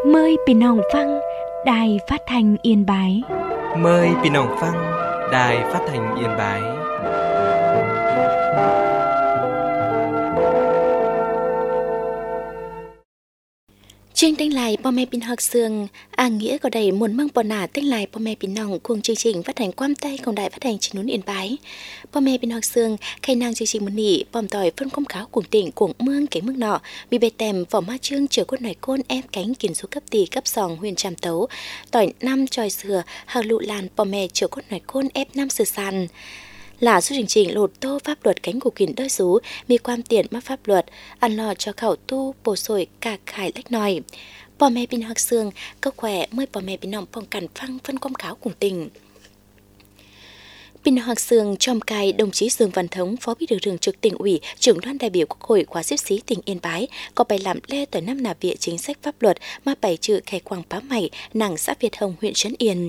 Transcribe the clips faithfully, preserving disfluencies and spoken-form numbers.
Mờiพี่น้องฟังđài phát thanh Yên Bái. Mời พี่น้องฟัง Đài Phát thanh Yên Bái. Chương tên lạiพ่อแม่พี่น้องเสื่องอ่างnghĩa có đầy muốn mong bỏ nả tên lạiพ่อแม่พี่น้องcùng chương trình phát hành quam tayของđài phát hành trên núi Yên Bái. พ่อแม่พี่น้องเสื่องใครนางchương trình muốn nỉ bòm tỏi phân công kháo cùng tỉnh cùng mương cái mương nọ bị bề tèm vỏ ma chương chiều cốt nải côn ép cánh kiến số cấp tỷ cấp sòng huyền tràm tấu tỏi năm tròi sừa hàng lụ lànพ่อแม่chiều cốt nải côn ép năm sừa sàn là số trình trình lột tô pháp luật cánh của kiến đôi số mi quan tiền mắc pháp luật ăn lò cho khẩu tu bổ sồi cả khải lách nòiพ่อแม่พี่น้องเสื่องก็แขวะเมื่อพ่อแม่พี่น้องป้องกันฟังphân công kháo cùng tình. Pin Hoàng Sương trong cai đồng chí Dương Văn Thống, Phó Bí thư Thường trực Tỉnh ủy, trưởng đoàn đại biểu Quốc hội khóa xếp xí tỉnh Yên Bái, có bài làm lê tới năm nà viện chính sách pháp luật mà bảy chữ khai quang bá mày, nàng xã Việt Hồng, huyện Trấn Yên.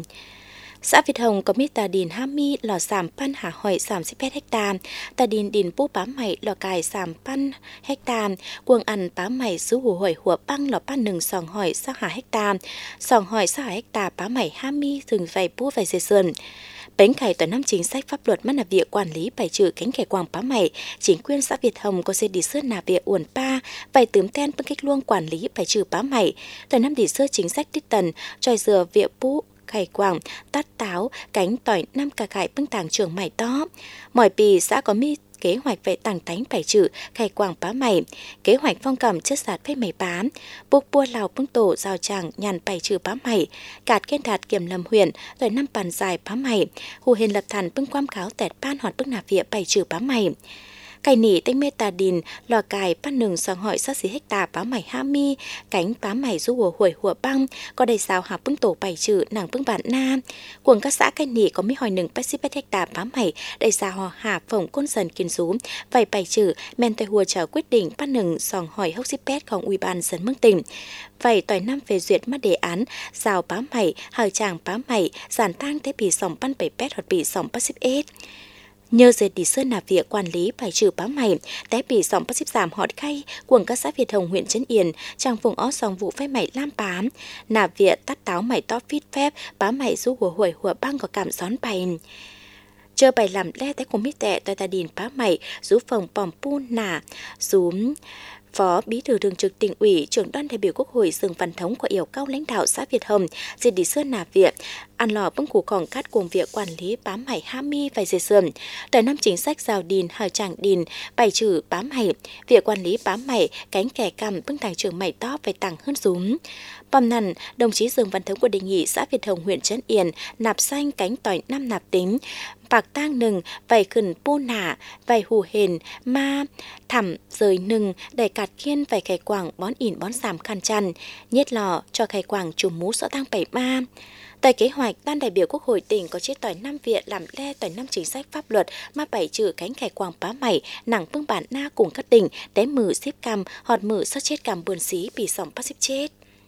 Xã Việt Hồng có mít tà điền ham mi lò sàm pan hà hỏi sàm xếp hecta, tà điền điền bố bá mày lò cài sàm pan hecta, quần ăn bá mày xứ hù hỏi hùa băng lò pan nừng sòng hỏi sa hà hecta, sòng hỏi sa hà hecta bá mày ham mi thường vài bố vài dây sơn. Bánh khải toàn năm chính sách pháp luật mắt nà việc quản lý bài trừ cánh khải quang bá mày, chính quyền xã Việt Hồng có dây đi sớt nà việc uẩn pa, vài tướm ten bưng cách luông quản lý bài trừ bá mày, toàn năm đi sớt chính sách tích tần, tròi dừa việc bố khải quảng, tát táo, cánh tỏi năm cả khải bưng tàng trường mày to. Mọi bì xã có mi kế hoạch về tàng tánh bài trừ khải quảng bá mày, kế hoạch phong cầm chất sạt phê mày bám, buộc bua lào bưng tổ rào tràng nhàn bài trừ bá mày, cạt kiên đạt kiểm lâm huyện, tỏi năm bàn dài bá mày, hù hình lập thàn bưng quam kháo tẹt ban hoạt bưng nạp vịa bài trừ bá mày. Cài nỉ tênh mê tà đìn, lò cài pan nừng sòng hỏi sát xí hecta bá mày ha mi, cánh bá mày du hùa hùi hùa băng, có đầy xào hạ bưng tổ bảy trừ nàng bưng bản na. Cuồng các xã cài nỉ có mi hỏi nừng bách xí bách hecta bá mày, đầy xào hò hạ phổng côn dần kiên rú, vài bảy trừ men tay hùa trở quyết định pan nừng sòng hỏi hốc xí pétของủy ban dân mương tỉnh. Vậy tỏi năm phê duyệt mắt đề án, rào bá mày, hờ chàng bá mày, giàn tang tế bì sòng pan bảy pét hoặc bì sòng bách xí ết. Nhờ dệt đi sơn nạp việc quản lý bài trừ bá mày, té bị sòng bắt xếp giảm họt khay, quần các xã Việt Hồng huyện Trấn Yên, trang vùng ó sòng vụ phép mày lam bám, nạp việc tắt táo mày to phít phép, bá mày du hùa hùi hùa băng có cảm gión bày. Chờ bài làm le té của mít tệ tôi ta điền bá mày, rú phòng bòm pu nả, rú Phó Bí thư Thường trực Tỉnh ủy, trưởng đoàn đại biểu Quốc hội Dương Văn Thống của yêu cầu lãnh đạo xã Việt Hồng dệt đi sơn nạp việc, ăn lò bưng củ còng cát cùng việc quản lý bám mày ha mi và dệt sườn. Tới năm chính sách rào đìn, hờ chẳng đìn, bài trừ bám mày, việc quản lý bám mày, cánh kẻ cầm bưng tàng trường mày to phải tàng hơn rúm. Bòm nằn, đồng chí Dương Văn Thống của đề nghị xã Việt Hồng huyện Trấn Yên nạp xanh cánh tỏi năm nạp tính, bạc tang nừng, vầy khẩn pu nả, vầy hù hền, ma, thẳm, rời nừng, đầy cạt kiên vầy khải quảng bón ỉn bón sàm khăn chăn, nhiết lò cho khải quảng chùm mũ rõ tang bảy ma. Tại kế hoạch, ban đại biểu Quốc hội tỉnh có chế tỏi năm viện làm le tỏi năm chính sách pháp luật mà bảy trừ cánh khải quảng bá mày, nặng bưng bản na cùng các tỉnh, té mử xếp cằm, họt mử sót chết cằm buồn xí bị sòng bắt xếp chết.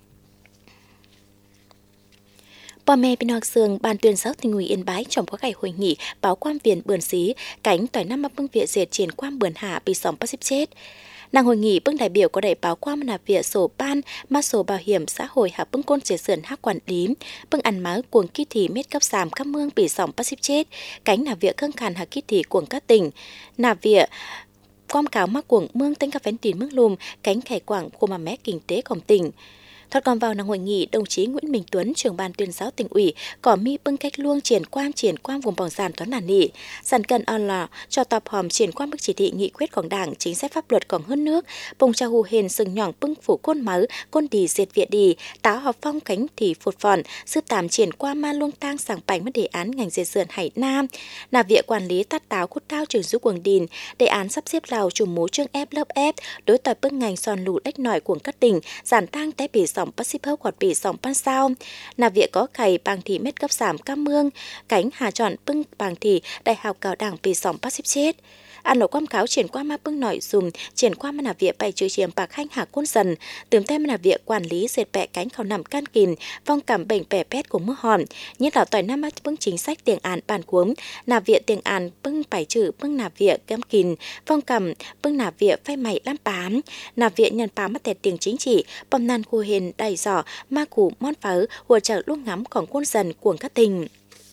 พ่อแม่พี่น้องเสืองban tuyên giáo Tỉnh ủy Yên Bái trong các ngày hội nghị báo quan viện bươn xí cánh tỏi năm mà bưng viện diệt triển quan bươn hạ bị sòng bắt xếp chết. Nàng hội nghị bưng đại biểu có đại báo quan nạp viện sổ ban mà sổ bảo hiểm xã hội hạ bưng côn chế sườn hát quản lý bưng ăn máu cuồng ký thị mết cấp sàm các mương bị sòng bắt xếp chết cánh nạp viện khăng khàn hạ ký thị cuồng các tỉnh nạp viện quam cáo mắc cuồng mương tính các vén tiền mương lùm cánh khải quảng khu mà mé kinh tếของtỉnh. Thoát còn vào năng hội nghị, đồng chí Nguyễn Minh Tuấn, trưởng ban tuyên giáo Tỉnh ủy, có mi bưng cách luông triển quan triển quan vùng bỏng sàn toán nản nỉ, sàn cần on lò cho tập hòm triển quan bức chỉ thị nghị quyếtของđảng, chính sách pháp luậtของhơn nước, bông cha hù hền sừng nhỏng bưng phủ côn máu, côn đi diệt viện đi, táo họp phong cánh thì phụt phòn, sư tàm triển qua ma luông tang sảng bánh mất đề án ngành diệt sườn Hải Nam, nạp viện quản lý tát táo cút tao trường du quần đìn, đề án sắp xếp lào chùm mố trương ép lớp ép, đối tập bưng ngành sòn lụ đách nổi của các tỉnh, giản tang té bị sòng bắt xếp hốc hoặc bị sòng pan sao, nạp viện có khải bàng thị mết cấp giảm cam mương, cánh hà chọn bưng bàng thị đại học cao đẳng bị sòng bắt xếp chết. ăn lộc quam cáo triển qua ma bưng nổi dùm triển qua mà là việc bày trừ chiếm bạc hanh hạ côn dần tường tem mà là việc quản lý dệt bẹ cánh khẩu nằm can kìm vong cảm bệnh bẻ pét của mưa hòn nhất là tỏi năm mắt bưng chính sách tiền án bàn cuống nà việc tiền án bưng bày trừ bưng nà việc găm kìm vong cảm bưng nà việc phai mày lam bám nà việc nhân bám mắt tẹt tiền chính trị bom nan khu hình đầy giỏ ma củ món phớ hùa trợ lúc ngắm còn côn dần cuồng các tình.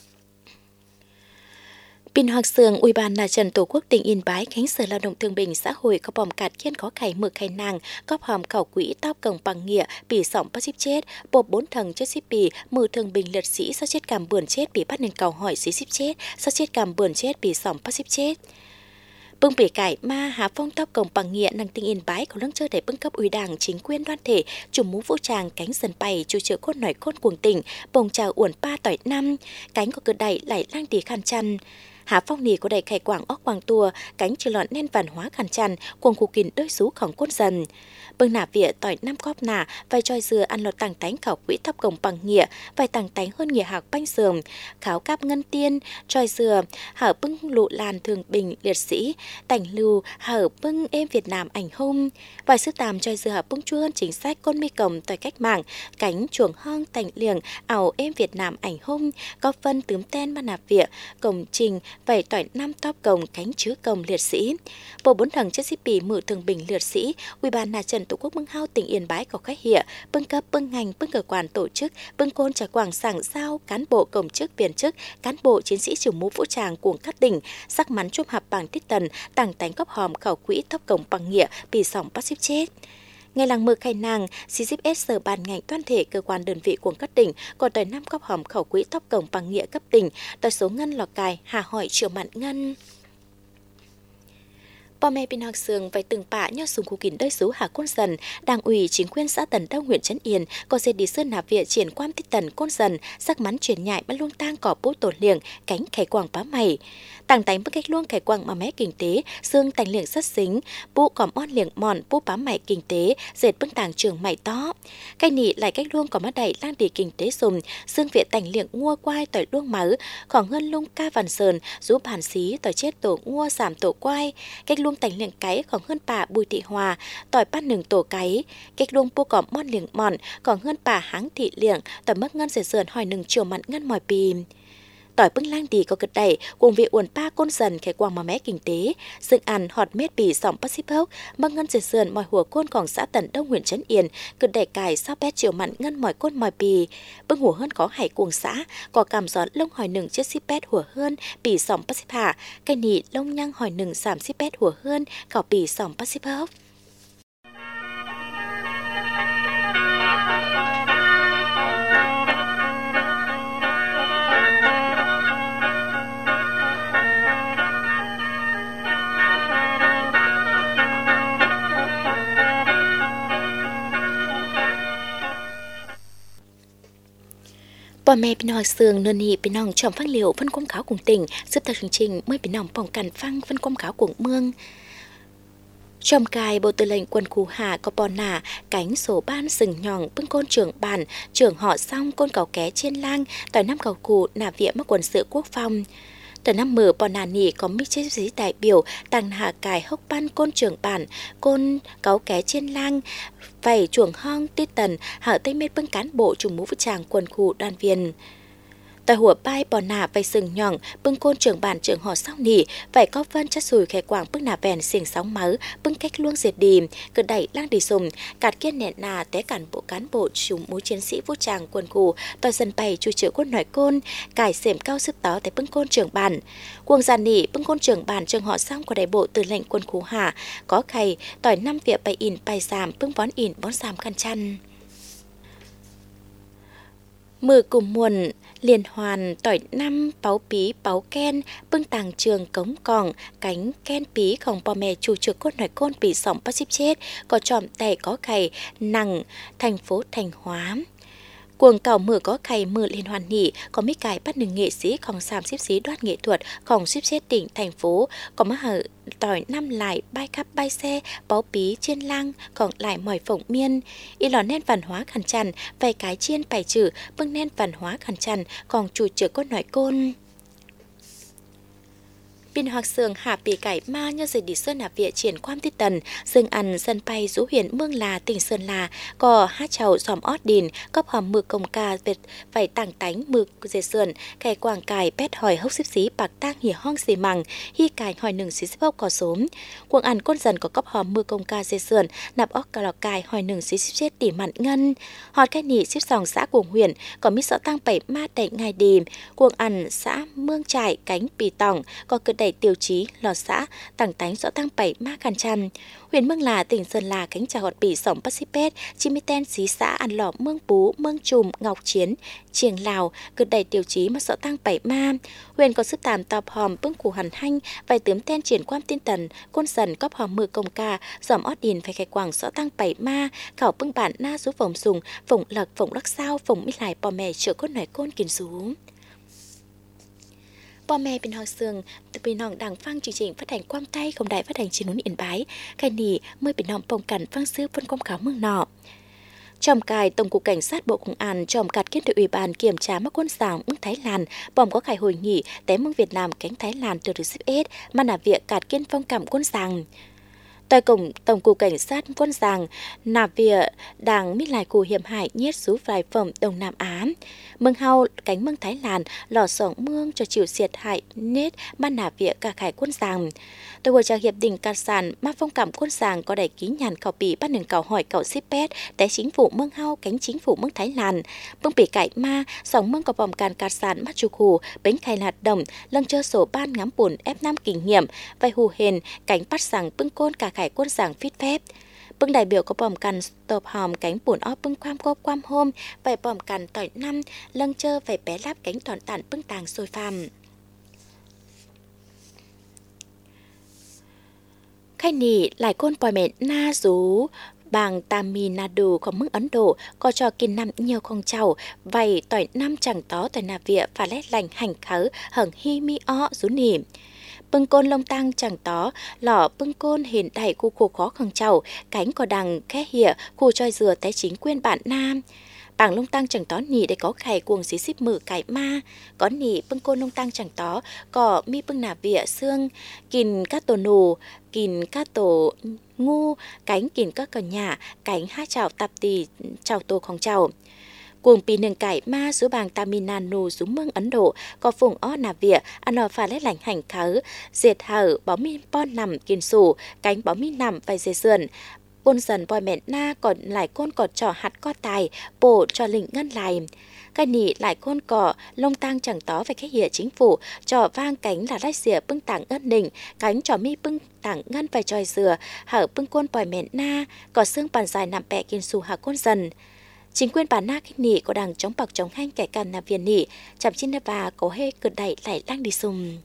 Pin Hoặc Sường, Ủy ban Mặt trận Tổ quốc tỉnh Yên Bái, Khánh Sở Lao động Thương binh Xã hội có bòm cạt kiên có khải mực khai nàng, góp hòm khảo quỹ tao cổng bằng nghĩa, bị sỏng bắt ship chết, bộ bốn thằng chết ship bì, mười thương binh liệt sĩ sau chết cảm bườn chết bị bắt nên cầu hỏi xí ship chết, sau chết cảm bườn chết bị sỏng bắt ship chết. Bưng bể cải ma há phong tóc cổng bằng nghĩa năng tinh Yên Bái có lưng chơi để bưng cấp ủy đảng chính quyền đoàn thể chủng mũ vũ trang cánh dần bày chủ trợ cốt nổi cốt cuồng tỉnh bồng chào uẩn pa tỏi năm cánh của cơ đẩy lại lang đi khăn chăn. Há phong nì có đầy khải quảng óc quảng tua cánh trừ lọn nên văn hóa khăn chăn cuồng khu kín đôi xú khổng cốt dần bưng nả vỉa tỏi năm cóp nả vai tròi dừa ăn lọt tàng tánh khảo quỹ thấp cổng bằng nghĩa vai tàng tánh hơn nghĩa hạc banh sườn kháo cáp ngân tiên tròi dừa hở bưng lụ làn thường bình liệt sĩ tành lưu hở bưng êm Việt Nam ảnh hung vài sư tàm tròi dừa hở bưng chua hơn chính sách con mi cổng tỏi cách mạng cánh chuồng hong tành liềng ảo êm Việt Nam ảnh hung có phân tướm ten mà nạp vỉa cổng trình vậy tỏi năm top cổng cánh chứa cổng liệt sĩ bộ bốn thằng chất ship bì mử thường bình liệt sĩ Ủy ban Mặt trận Tổ quốc Mưng Hao tỉnh Yên Bái có khách hiệu bưng cấp bưng ngành bưng cơ quan tổ chức bưng côn trả quảng sảng giao cán bộ công chức viên chức cán bộ chiến sĩ trưởng mũ vũ trang của các tỉnh sắc mắn chúc hạp bằng tiết tần tàng tánh cấp hòm khảo quỹ thấp cổng bằng nghĩa bị sỏng bắt ship chết. Ngày làng mực khai nàng, xê giê ép sở ban ngành toàn thể cơ quan đơn vị của các tỉnh còn tới năm cấp hòm khẩu quỹ tóc cổng bằng nghĩa cấp tỉnh, tới số ngân lò cài, hà hỏi triệu mạn ngân. Bò mẹ Pin Hoặc Sường phải từng bạ nhau sùng khu kín đôi số hà côn dần, đảng ủy chính quyền xã Tần Đông huyện Trấn Yên có dệt đi sơn nạp viện triển quan tích tần côn dần, sắc mắn chuyển nhại bắt luông tang cỏ bố tổ liệng, cánh khải quảng bá mày. Tàng tánh bức cách luông khải quảng mà mé kinh tế, xương tành liệng rất xính, bố còm on liệng mòn bố bá mày kinh tế, dệt bưng tàng trường mày to. Cái nị lại cách luông có mắt đẩy lang đi kinh tế sùm, xương viện tành liệng ngua quai tỏi luông máu, khoảng hơn lung ca vằn sờn, rú bàn xí tỏi chết tổ ngua giảm tổ quai, cách luông tành liệng cái còn hơn bà Bùi Thị Hòa, tỏi bát nừng tổ cái, cách luông bố còm mon liệng mòn, còn hơn bà Háng Thị liệng, tỏi mất ngân dệt sườn hỏi nừng chiều mặn ngân mỏi bìm. Tỏi bưng lang đi có cực đẩy cùng vị uẩn pa côn dần khẽ quang mà mé kinh tế dựng ăn họt mết bì sòng bắt ship hốc mất ngân dệt sườn mỏi hùa côn còn xã Tần Đông huyện Trấn Yên cực đẩy cài sao bét chiều mặn ngân mỏi côn mỏi bì bưng hùa hơn có hải cuồng xã có cảm gió lông hỏi nừng chiếc ship bét hùa hơn bì sòng bắt ship hạ cái nị lông nhăng hỏi nừng giảm ship bét hùa hơn cỏ bì sòng bắt ship hốc. Bò mẹ Pin Hoặc Sường nơn nhị Pin Nòng tròm phăng liệu phân quang kháo cùng tỉnh giúp ta chương trình mới Pin Nòng bỏng cản phăng phân quang kháo cùng mương tròm cài bộ tư lệnh quân khu hạ có bò nả cánh số ban sừng nhòng bưng côn trưởng bản trưởng họ xong côn cầu ké trên lang tỏi năm cầu cụ nả viện mắc quân sự quốc phòng. Tờ năm mở bò nà nỉ có mít chế dí đại biểu tàng hạ cài hốc ban côn trưởng bản côn cáo ké trên lang vảy chuồng hong tiết tần hở tây mết bưng cán bộ trùng mũ vũ trang quân khu đoàn viên. Tại hùa bai bò nà vay sừng nhỏng bưng côn trưởng bản trưởng họ sau nỉ vảy có vân chất sùi khẽ quảng bưng nà vèn xiềng sóng máu bưng cách luông diệt đi cứ đẩy lang đi sùng cạt kiên nẹn nà té cản bộ cán bộ trùng mũ chiến sĩ vũ trang quân khu tòa dân bày chui chữa quân nội côn cải xẻm cao sức tó tại bưng côn trưởng bản cuồng giàn nỉ bưng côn trưởng bản trưởng họ xong của đại bộ tư lệnh quân khu hạ có khay tỏi năm việc bày in bày giảm bưng bón in bón giảm khăn chăn. Mưa cùng muộn liên hoàn tỏi năm báo pí báo ken bưng tàng trường cống còng cánh ken pí không bò mè chủ trực cốt nội côn bị sỏng bắt ship chết có tròm tẻ có khày nặng thành phố Thanh Hóa. Cuồng cầu mở có khay mở liên hoàn nhị có mấy cái bắt nừng nghệ sĩ không xàm xếp xí đoạt nghệ thuật không xếp xếp tỉnh thành phố có má hở tỏi năm lại bay khắp bay xe báo pí trên lang còn lại mỏi phổng miên y lò nên văn hóa khăn chăn vài cái chiên bài trừ bưng nên văn hóa khăn chăn còn chủ trực có nội côn. Biên hoặc sường hạ bị cải ma nhờ dây đi sơn nạp viện triển quan tiết tần, dương ăn sân bay rú huyện Mương Là tỉnh Sơn La, có hát chầu xóm ót đìn, cóp hòm mực công ca Việt phải tảng tánh mực dê sườn, kẻ quảng cài pét hỏi hốc xíp xí bạc tang hỉ hong xì mằng, hi cài hỏi nừng xí xíp hốc có sốm. Quảng ăn côn dần có cóp hòm mực công ca dê sườn, nạp óc cà lò cài hỏi nừng xí xíp chết tỉ mặn ngân. Họt cái nỉ xíp sòng xã Cuồng huyện, có mít sợ tăng bảy ma đẩy ngày đìm, Cuồng ăn xã Mương Trải cánh Pì Tòng, có cực đẩy tiêu chí lò xã tảng tánh rõ tăng bảy ma can trăm. Huyện Mương Là tỉnh Sơn La cánh trà họt bỉ sổng Pasipet, chimi ten xí xã ăn lò Mương Pú, Mương Trùm, Ngọc Chiến, Triềng Lào, cực đẩy tiêu chí mà rõ tăng bảy ma. Huyện có sức tàm tọp hòm bưng củ hẳn hanh, vài tướm ten triển quan tiên tần, côn dần cóp hòm mưa công ca, giòm ót điền phải khai quảng rõ tăng bảy ma, khảo bưng bản na rú phồng sùng, phồng lật, phồng lắc sao, phồng mít lại bò mè chữa cốt nổi côn kín rú. Bò mẹ bên họ sương, từ bên nòng đằng phăng chương trình phát hành quang tay không đại phát hành trên núi Yên Bái, khai nỉ mới bên nòng bồng cẩn phăng sư phân công cáo mương nọ. Trong cài Tổng cục Cảnh sát Bộ Công an trong cạt kiến đội ủy ban kiểm tra mắc quân sàng mương Thái Lan, bòm có khải hội nghị té mương Việt Nam cánh Thái Lan từ được xếp ết mà là việc cạt kiến phong cảm quân sàng. Tại cổng Tổng cục Cảnh sát quân sàng nạp việc đảng mít lại cù hiểm hại nhiết số vài phẩm Đông Nam Á. Mương hao cánh mương Thái Lan lò sỏng mương cho chịu thiệt hại nết ban nạp việc cả khải quân sàng. Tại buổi trao hiệp định cát sản mà phong cảm quân sàng có đại ký nhàn khảo bì bắt nền cầu hỏi cậu xếp pet tại chính phủ mương hao cánh chính phủ mương Thái Lan. Mương bị cải ma sỏng mương có vòng càn cát sản mắt chu khù bánh khai hạt đồng lâng chơ sổ ban ngắm bùn ép năm kinh nghiệm vai hù hền cánh bắt sàng bưng côn cả khải quân sàng phít phép. Bưng đại biểu có bòm cằn tộp hòm cánh bùn óp bưng khoam cốp quam hôm vài bòm cằn tỏi năm lâng chơ vài bé láp cánh toàn tản bưng tàng sôi phàm. Khai nỉ lại côn bòi mẹ na rú bang Tamil Nadu của mức Ấn Độ có cho kinh năm nhiều con cháu vầy tỏi năm chẳng tó tỏi nà vịa và lét lành hành khớ hởng hi mi o rú nỉ. Bưng côn lông tăng chẳng tó lỏ bưng côn hiện đại khu khu khó khăn cháu cánh có đằng khé hịa khu trôi dừa té chính quyền bản nam. Bảng lông tăng chẳng tó nỉ để có khải cuồng xí xíp mử cải ma, có nỉ bưng côn lông tăng chẳng tó, có mi bưng nà vịa xương, kìn cát tổ nù, kìn cát tổ ngu, cánh kìn các cờ nhà, cánh hát chào tạp tì chào tổของเจ้า. Cuồng pì nâng cải ma số bang Tamil Nadu xuống mương Ấn Độ, có phùng o nà vịa, ăn lò phà lét lành hành khớ, diệt hở, bó mi pon nằm kiên sủ, cánh bó mi nằm vài dê sườn. Bôn dần bòi mẹ na còn lại côn cọt trò hạt co tài, bổ cho lĩnh ngân lại. Cái nỉ lại côn cỏ, lông tăng chẳng tó về cái hiệu chính phủ, trò vang cánh là lách dìa bưng tảng ân đỉnh, cánh trò mi bưng tảng ngân vài tròi dừa, hở bưng côn bòi mẹ na, có xương bàn dài nằm bẹ kiên xù hạ côn dần. Chính quyền bản na cái nỉ có đằng chống bạc chống hanh kẻ càn nà viên nỉ, chạm chín và có hê cực đẩy lại lăng đi xùm.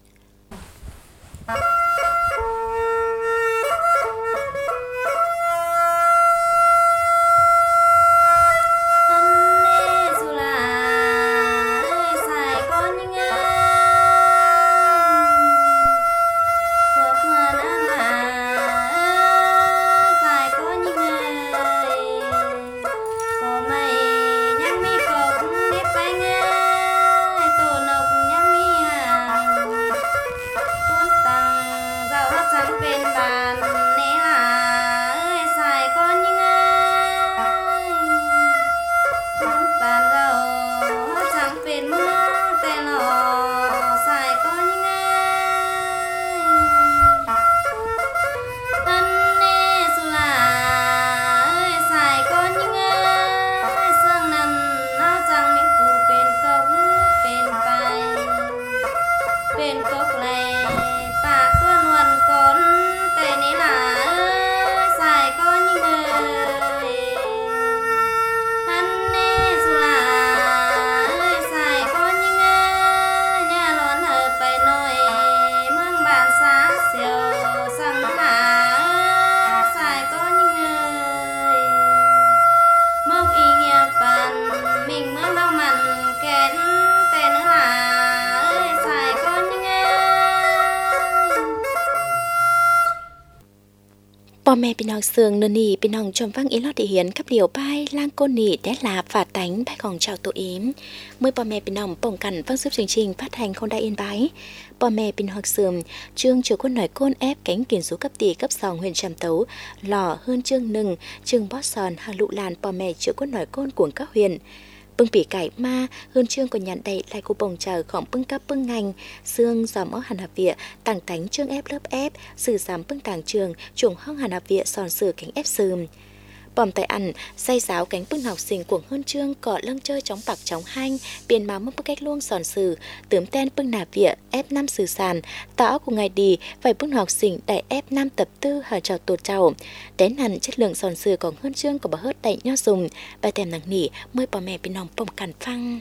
Bò mẹ bên nòng sườn nơ nì bên nòng trầm vang ý lót địa hiến cấp liều bay lang cô nì đé là phả tánh bay còn chào tổ yếm. Mới bò mẹ bên nòng bổng cẩn vang giúp chương trình phát hành không đa yên bái. Bò mẹ bên hoặc sườn chương chiều quân nói côn ép cánh kiển số cấp tỷ cấp sòng huyện tràm tấu lò hơn chương nừng chương bót sòn hà lụ làn bò mẹ chiều quân nói côn của các huyện. Bưng bỉ cải ma hơn chương còn nhận đầy lại của bồng chờ khổng bưng cấp bưng ngành xương giòm ở hàn hạp vịa tàng tánh chương ép lớp ép sử giám bưng tàng trường trùng hong hàn hạp vịa sòn sửa cánh ép sườn bòm tay ăn say giáo cánh bưng học sinh của hơn chương cọ lâng chơi chóng bạc chóng hanh biển máu mất bức cách luôn sòn sừ tướm ten bưng nà vịa ép năm sử sàn táo của ngày đi phải bưng học sinh đại ép năm tập tư hở trào tuột trào đến hẳn chất lượng sòn sừ còn hơn chương của bà hớt đậy nho dùng bài tèm nặng nỉ mới bò mẹ bên nòng bông cằn phăng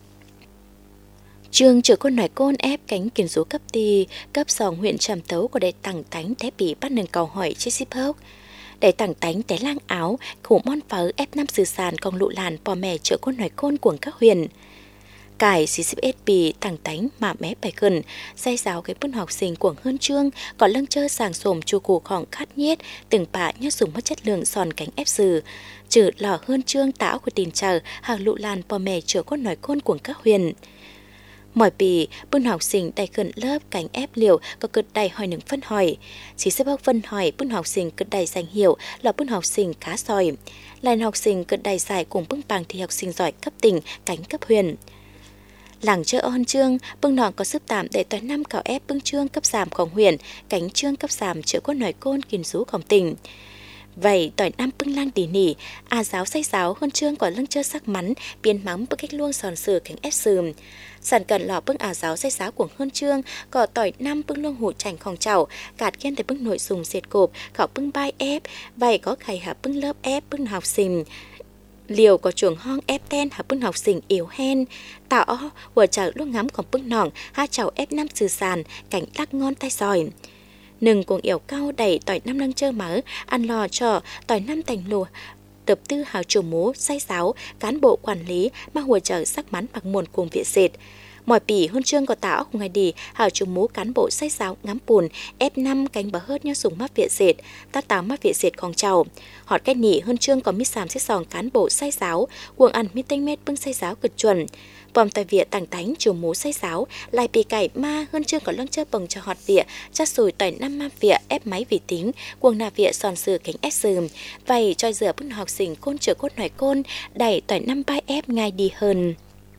Trương chữa con nói côn ép cánh kiến số cấp tì cấp sòng huyện tràm tấu của đại tặng tánh té bị bắt nâng cầu hỏi chế ship hốc để tặng tánh té lang áo khủ mon phớ ép năm sử sàn còn lụ làn bò mẹ chữa con nói côn của các huyền cải xí xếp ết bì tặng tánh mà mé bài gần say giáo cái bưng học sinh của hơn chương còn lâng chơi sàng sồm chua củ khoảng khát nhiết từng bạ nhớ dùng mất chất lượng sòn cánh ép sử trừ lò hơn chương táo của tiền chờ hàng lụ làn bò mẹ chữa con nói côn của các huyền mọi bì bưng học sinh đầy gần lớp cánh ép liều có cực đầy hỏi những phân hỏi chỉ xếp bác phân hỏi bưng học sinh cực đầy danh hiệu là bưng học sinh khá giỏi lại học sinh cực đầy giải cùng bưng bằng thì học sinh giỏi cấp tỉnh cánh cấp huyền làng chợ ôn trương bưng nọn có sức tạm để toán năm cào ép bưng trương cấp giảmของhuyền cánh trương cấp giảm chữa con nói côn kiên rúของtỉnh vậy tỏi năm bưng lang tỉ nỉ à giáo say giáo hơn trương còn lưng chơi sắc mắn biến mắm bưng cách luôn sòn sửa cánh ép sườn sản cần lò bưng à giáo say giáo của hơn trương có tỏi năm bưng luôn hủ chànhของchảo cạt kiên để bưng nội dùng dệt cộp khảo bưng bay ép vậy có khải hạ bưng lớp ép bưng học sinh liều có chuồng hong ép ten hạ bưng học sinh yếu hen tạo vừa chảo lúc ngắm còn bưng nòng ha chảo ép năm sử sàn cảnh lắc ngon tay sòi nừng cuồng yểu cao đẩy tỏi năm lăng chơ mớ ăn lò trò tỏi năm thành lùa tập tư hào chủ mố say giáo cán bộ quản lý mà hỗ trợ sắc mắn bằng nguồn cùng viện dệt mọi bỉ hơn trương có táo cùng ngày đi hào chủ mố cán bộ say giáo ngắm bùn ép năm cánh bờ hớt nhớ súng mắt viện dệt tát táo mắt viện dệtของchầu họt cái nỉ hơn trương có mít xàm xếp sòng cán bộ say giáo cuồng ăn mít tinh mét bưng say giáo cực chuẩn bòm tại viện tàng tánh chủ mố say giáo lại bị cải ma hơn trương có lăng chơi bồng cho họt viện chát sùi tỏi năm ma viện ép máy vì tính cuồng nà viện sòn sừ cánh ép sườn vậy cho rửa bưng học sinh côn chữa cốt nói côn đẩy tỏi năm bay ép ngay đi hơn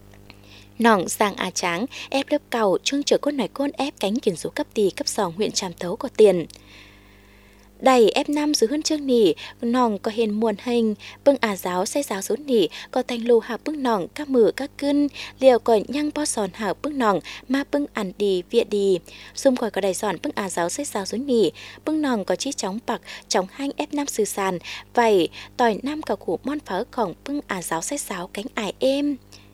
nòng giang a tráng ép lớp cầu trương chữa cốt nói côn ép cánh kiến số cấp tì cấp sòng huyện tràm tấu có tiền đầy ép năm dưới hơn chương nỉ nòng có hiền muôn hình bưng à giáo say giáo số nỉ có thành lù hạ bưng nòng các mử các cân liều còn nhăng bó sòn hạ bưng nòng ma bưng ăn đi vịa đi xung khỏi có đầy sòn bưng à giáo say giáo số nỉ bưng nòng có chi chóng bạc chóng hanh ép năm sư sàn vậy tỏi năm cả củ mon phớ khổng bưng à giáo say giáo cánh ải êm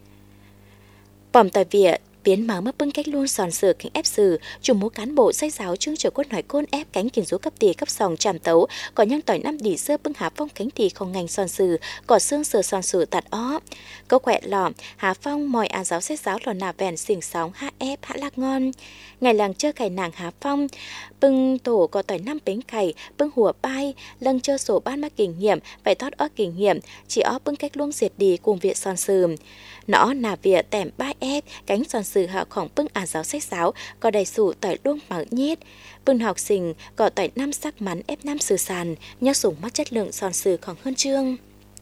bòm tỏi vịa biến máu mất bưng cách luôn sòn sửa cánh ép sử chủ mố cán bộ say giáo trương trở cốt nói côn ép cánh kiến số cấp tì cấp sòng tràm tấu có nhang tỏi năm đỉ sơ bưng há phong cánh tì không ngành sòn sừ có xương sờ sòn sừ tạt ó câu quẹ lò há phong mọi à giáo say giáo lò nà vẹn xỉng sóng hạ ép hạ lạc ngon ngày làng chơi cày nàng há phong bưng tổ có tỏi năm bánh cày bưng hùa bay lâng chơi sổ ban mắc kinh nghiệm phải thoát ó kinh nghiệm chỉ ó bưng cách luôn diệt đi cùng viện sòn sừ nó nà vỉa tẻm ba ép cánh sòn sừ hạ khổng bưng à giáo sách giáo có đầy sủ tỏi luôn mở nhít bưng học sinh có tỏi năm sắc mắn ép năm sử sàn nhớ sủng mắt chất lượng sòn sừของhơn trương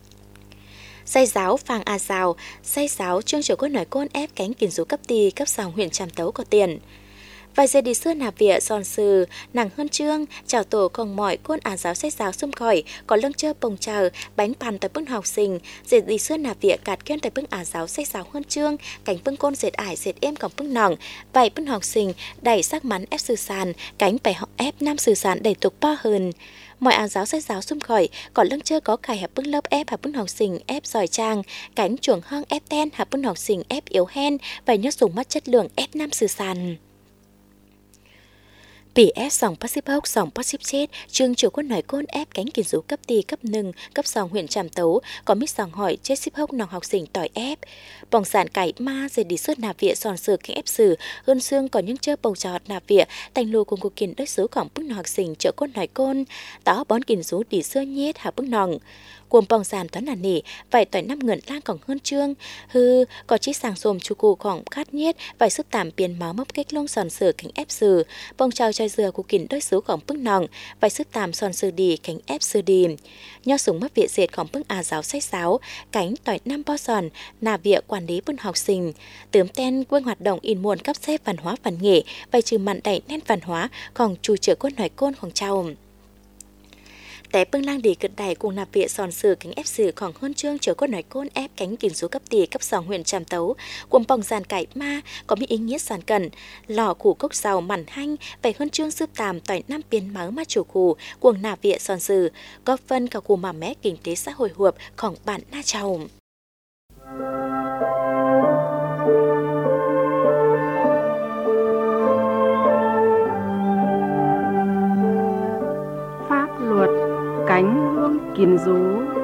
say giáo phàng à giáo say giáo trương chiều cốt nói côn ép cánh kiến số cấp tì cấp sòng huyện tràm tấu có tiền vài giờ đi xưa nà vỉa sòn sừ nàng hơn trương chào tổ còn mọi côn à giáo sách giáo xung khỏi có lưng chơ bồng chờ bánh bàn tại bưng học sinh dệt đi xưa nà vỉa cạt kiên tại bưng à giáo sách giáo hơn trương cánh bưng côn dệt ải dệt êm còn bưng nòng vậy bưng học sinh đẩy sắc mắn ép sử sàn cánh bảy họ ép năm sử sàn đẩy tục ba hơn mọi à giáo sách giáo xung khỏi có lưng chơ có cài hạp bưng lớp ép hạp bưng học sinh ép giỏi trang cánh chuồng hang ép ten hạp bưng học sinh ép yếu hen và nhớ dùng mắt chất lượng ép năm sử sàn Pỉ ép sòng Pacific Hốc sòng Pacific chết trường chủ quân nói côn ép cánh kiến rú cấp tì cấp nừng cấp sòng huyện Tràm Tấu có mít sòng hỏi chết ship hốc nòng học sinh tỏi ép bỏng sản cải ma rồi đi suốt nà vịa sòn sửa cánh ép sử hơn xương còn những chơ bầu trọt nà vịa thành lù cùng cuộc kiến đất sốของbức nòng học sinh trợ côn nói côn đó bón kiến rú đi xưa nhét hạ bức nòng cuồng bỏng sản toán là nỉ vài tỏi năm ngẩn lang còn hơn trương hư có chiếc sàng xồm chu cụของkhát nhiết vài sức tạm biến máu mốc kết lông sòn sửa cánh ép sử bông trao chai dừa của kiến đôi sốของbức nòng vài sức tạm sòn sửa đi cánh ép sử đi nho súng mất viện diệtของbức à giáo sách giáo cánh tỏi năm bo sòn nà vịa quản lý bức học sinh tướm ten quân hoạt động in muôn cấp xếp văn hóa văn nghệ vài trừ mặn đẩy nét văn hóaของchủ trợ quân nói cônของtraoแต่เปิ้งล่างดีกึดใดcùng nạp viện sòn sử cánh ép sửของhơn trương chở cốt nói côn ép cánh kiến số cấp tỷ cấp sòng huyện Tràm Tấu cuồng bỏng giàn cải ma có mỹ ý nghĩa sàn cần lò củ cốc giàu mặn hanh về hơn trương sư tàm tỏi năm biến máu ma chủ củ cuồng nạp viện sòn sử góp phân cả củ mà mé kinh tế xã hội huệpของbản Na Chầu cánh hương kiến rú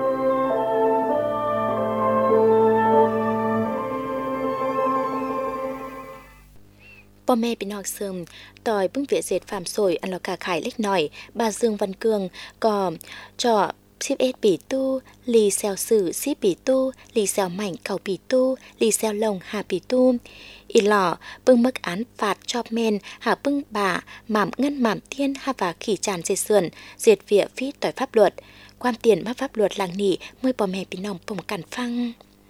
พ่อแม่พี่น้องซึมต่อยเพิ่งเวียเศษฟาร์มสวยอันเรากาขายเล็กหน่อยบาเซึงวันเกืองก็เจาะสิบเอ็ดปีตู้ลีเซลสื่อสิปีตู้ลีเซลใหม่เก่าปีตู้ลีเซลลงหาปีตู้อีหล่อปึ้งมักอันฝาดชอบเมนหาปึ้งบ่าหม่ำเงินหม่ำเตี้ยนหาว่าขี่จานเสียเสื่อนเสียดเวียฟีต่อยpháp luậtความเตียนมาpháp luậtหลังนี้เมื่อพ่อแม่พี่น้องผมกันฟัง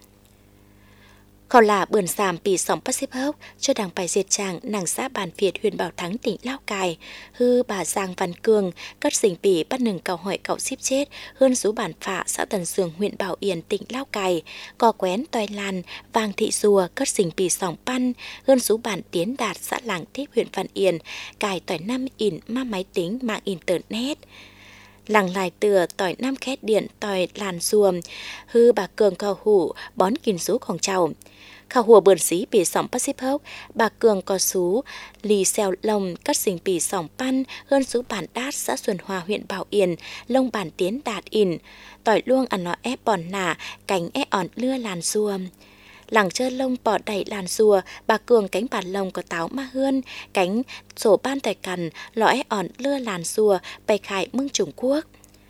เขาลาเบิ่นสามปีสองพันสิบหกcho đảng bài diệt tràng nàng xã Bản Việt huyện Bảo Thắng tỉnh Lao Cai hư bà Giang Văn Cường cất sinhปีbắtหนึ่งcầu hỏi cậu ship chết hơn số bản phạ xã Tần Sường huyện Bảo Yên tỉnh Lao Cai cò quén toài lan Vàng Thị Rùa cất sinhปีsòng pan hơn số bản Tiến Đạt xã Làng Tiếp huyện Văn Yên cài toài năm in ma máy tính mạng internet lằng lại tựa tỏi năm khét điện tỏi làn xuồng hư bà Cường cầu hủ bón kín sốของเจ้าข่าวหัวเบิร์นสีปีสองพันสิบหกบากเกืองกอสูลีเซลลมกัดสิงปีสองปันเฮิรนสูbản đát xã Xuân Hòa huyện Bảo Yên lông bản Tiến Đạt in tỏi luông ăn nó ép bòn nả cánh ép ỏn lưa làn xuồng lằng chơi lông bỏ đẩy làn xùa bà Cường cánh bản lông có táo ma hươn cánh sổ ban tài cằn lõi ỏn lưa làn xùa bày khải mương Trung Quốc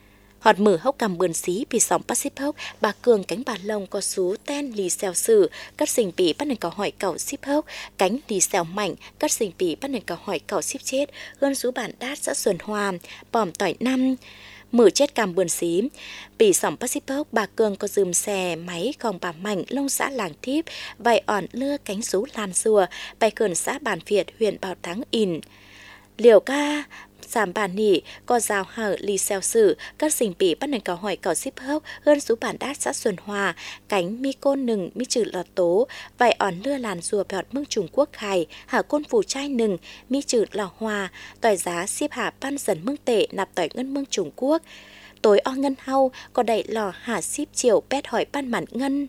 họt mở hốc cầm bườn xí vì sóng Pacific bà Cường cánh bản lông có số ten lì xèo sử cắt sinh bị bắt nền cầu hỏi cầu ship hốc cánh lì xèo mạnh cắt sinh bị bắt nền cầu hỏi cầu ship chết hơn số bản đát xã Xuân Hòa bòm tỏi năm mở chết cầm bườn xí bị sóng Pacific bà Cường có dùm xe máy còn bà mạnh lông xã Làng Thiếp vài ỏn lưa cánh số lan xùa bài cườn xã Bản Việt huyện Bảo Thắng in liều ca sàm bản nỉ có rào hở lì xèo sử các sinh bị bắt nền cầu hỏi cầu ship hốc hơn số bản đát xã Xuân Hòa cánh mi côn nừng mi trừ lọt tố vài ỏn lưa làn rùa bẹt mương Trung Quốc khải hạ côn phủ trai nừng mi trừ lò hòa tỏi giá ship hạ pan dần mương tệ nạp tỏi ngân mương Trung Quốc tối o ngân hau có đẩy lò hạ ship chiều pet hỏi pan mặn ngân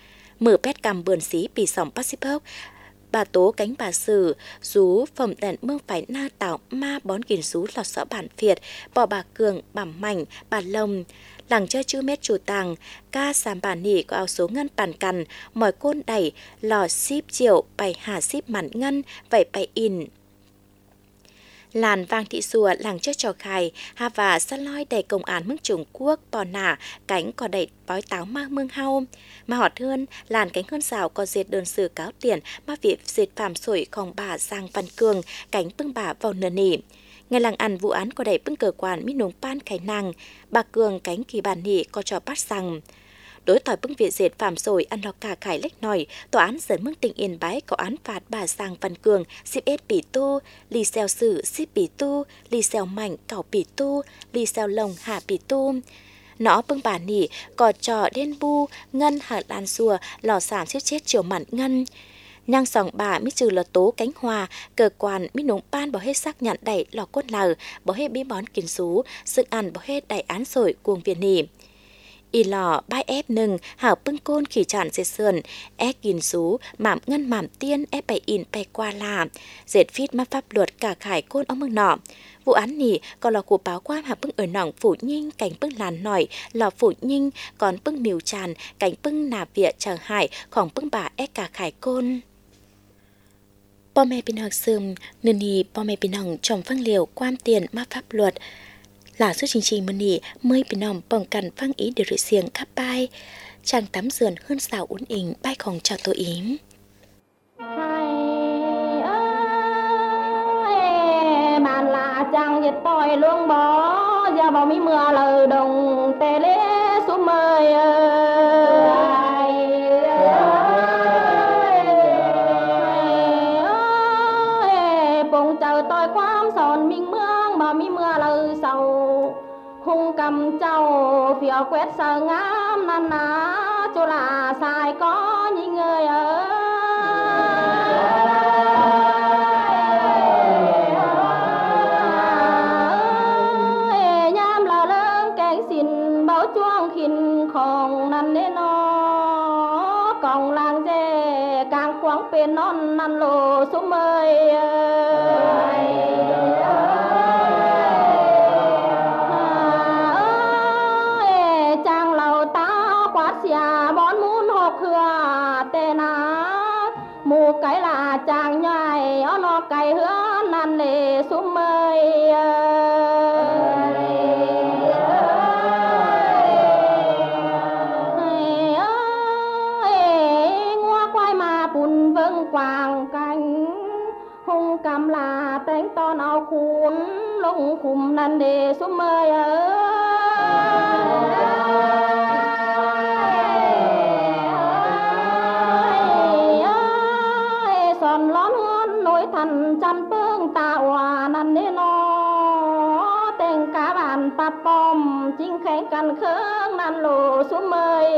mở pet cầm bườn xí bị sòng Pacific bà tố cánh bà sử rú phẩm đèn mương phải na tạo ma bón kín rú lọt sở Bản Việt bỏ bà Cường bảm mảnh bà lông làng chơi chữ mét chủ tàng ca sàm bản nỉ có áo số ngân bản cằn mỏi côn đẩy lò ship chiều bày hà ship mặn ngân vậy bày in làn Vàng Thị Rùa làng chơi trò khài hà và săn loi đầy công án mương Trung Quốc bò nả cánh có đầy bói táo ma mương hau mà họ thương làn cánh hơn xào có diệt đơn sử cáo tiền mà việc diệt phạm sổiของbà Giang Văn Cường cánh bưng bà vào nửa nỉ ngày làng ăn vụ án có đầy bưng cờ quản mỹ nông pan khải nàng bà Cường cánh kỳ bản nỉ có cho bắt rằng đối tỏi bưng viện diệt phạm sổi ăn lò cả khải lách nòi tòa án dẫn mương tỉnh Yên Bái có án phạt bà Giang Văn Cường ship ết bị tu lì xèo sử ship bị tu lì xèo mạnh cảo bị tu lì xèo lồng hạ bị tu nó bưng bà nỉ có trò đen bu ngân hạ lan xùa lò sản ship chết chiều mặn ngân nhang sòng bà mi trừ lò tố cánh hòa cơ quan mi nông pan bỏ hết xác nhận đẩy lò cốt lờ bỏ hết bí bón kín sú sự ăn bỏ hết đại án sổi cuồng viện nỉ y lò bai ép nừng hảo bưng côn khỉ chản dệt sườn ép gìn xú mảm ngân mảm tiên ép bày in bày qua là dệt phít mắt pháp luật cả khải côn ông mừng nọ vụ án nỉ còn là của báo quan hạ bưng ở nòng phủ nhinh cảnh bưng làn nổi lò phủ nhinh còn bưng miều tràn cảnh bưng nà vịa chẳng hải khoảng bưng bà ép cả khải côn bò mẹ bình học sườm nền nì bò mẹ bình hồng trồng phăng liều quan tiền mắt pháp luật là số trình trình mân nỉ mới bình hồng bỏng cằn phăng ý để rưỡi xiềng khắp bay chàng tắm sườn hơn xào uốn ỉnh bay khòng cho tôi ím bạn là chàng dịch tôi luôn bỏ giờ bao mi mưa lời đồng tê lê xuống mời bụng chờ tôi quám sòn mình mương bao mi mưa lời sầu hung cầm châu phiêu quét sờ ngắm năn ná chỗ là sai có những người ở nhám là lớn kẹn xin báo chuông khinh khòng năn nê nó còn làng dê càng khoáng bên non năn lô xuống mơi mù cái là chàng nhai ó nó cái hứa năn lệ xuống mơi ngoa quay mà bùn vâng quàng cánh hung cầm là tánh ton áo khún lông khùm năn lệ xuống mơi thành chăn bưng tạo hòa năn nê nó tên cá bàn pa pom chính khánh căn khương năn lô xuống mơi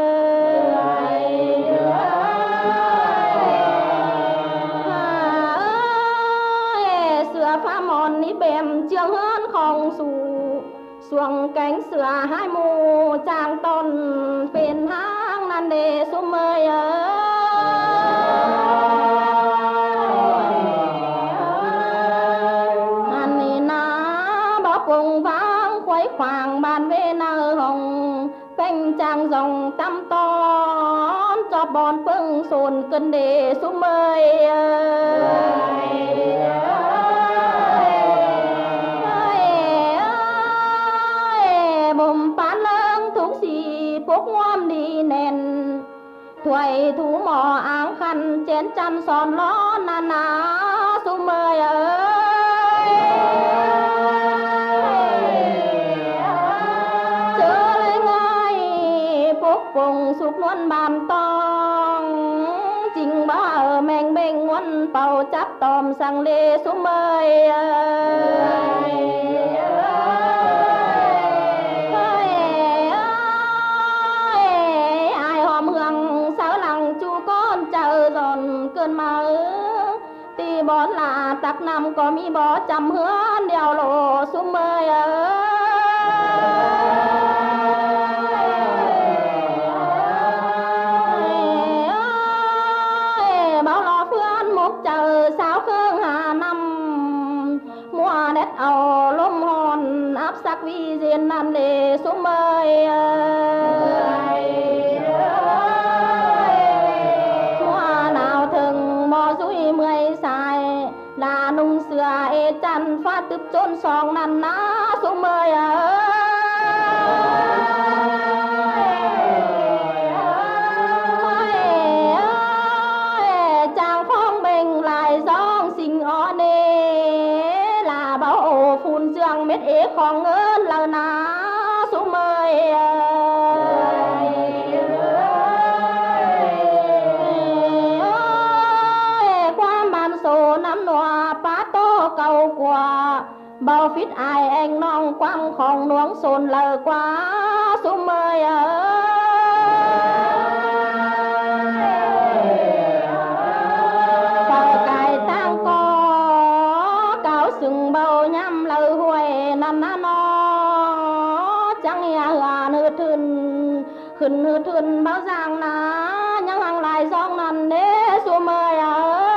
sửa pha mòn ní bèm trường hơn không xù xuồng cánh sửa hai mù chàng tôn phiền hang năn nê xuống mơi cùng vang khuấy khoảng bàn về nở hồng canh trang dòng tăm ton cho bọn phương sồn cân để xuống mơi bùm phán lưng thuốc xì bốc ngoam đi nền thuầy thú mò áng khăn chén chăn son ló na ná xuống mơi ơi vùng sụp luôn bàn tong trình bá ở mèn bên nguồn tàu chắp tòm sang lê xuống mơi ai hòm hương sáu lăng chu con chờ giòn cơn mơ tì bón là tắc năm có mi bó chăm hứa đèo lộ xuống mơi chờ sáu khương hà năm mùa nét ầu lôm hòn áp sắc vi diên năn lệ xuống mơi mùa nào thường mò dũi mười xài là nung sửa ê chăn phát tướp trôn song năn ná xuống mơi mét ế con ngân là ná xuống mơi qua bàn sổ năm nọ phá tô cầu quả bao phít ai anh non quăng không nuống sồn lờ quá xuống mơi sừng bầu nhắm lời huệ năn nó chẳng ya hàn hư thun khẩn hư thuyền bao giang ná nhang hàng lại giong nằn đế xua mời ơi.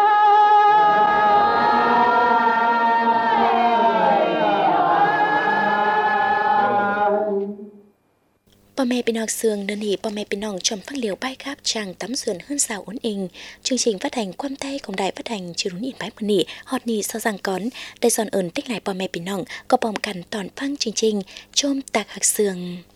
Bà mẹ bên học sương đơn hỷ bà mẹ bên nòng trong phát liều bài khắp chàng tắm sườn hơn sao ổn inh. Chương trình phát hành quan tay công đài phát hành chưa đúng in bái mật nỉ hot nỉ sau rằng con đây giòn ơn tích lại bà mẹ bên nòng có bỏng cằn toàn phăng chương trình chôm tạc hạc sương.